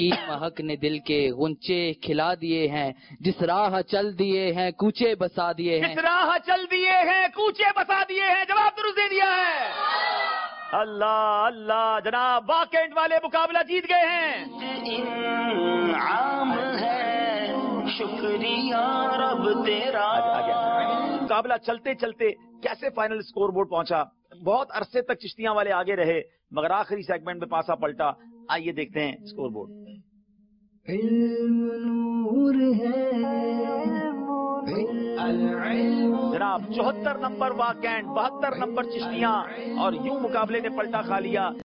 की महक ने दिल के गुंचे खिला दिए हैं, जिस राह चल दिए हैं कूचे बसा दिए हैं। जिस राह चल दिए हैं कूचे बसा दिए हैं। जवाब दुरुस्त दे दिया है। अल्लाह अल्लाह, जनाब वाकेंड वाले मुकाबला जीत गए हैं। आम है शुक्रिया रब तेरा। मुकाबला चलते चलते कैसे फाइनल स्कोर बोर्ड पहुंचा। बहुत अरसे तक चिश्तियां वाले आगे रहे, मगर आखिरी सेगमेंट में पासा पलटा। आइए देखते हैं स्कोर बोर्ड। जनाब 74 नंबर वाकेंड, 72 नंबर चिश्तियां, और यूं मुकाबले ने पलटा खा लिया।